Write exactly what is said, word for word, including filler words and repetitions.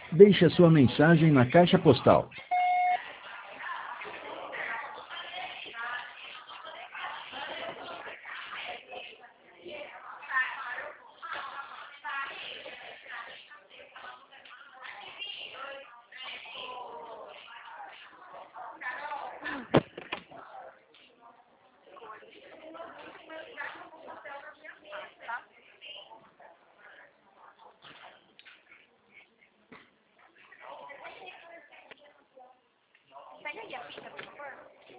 Deixe a sua mensagem na caixa postal. Pega aí a fita, por favor.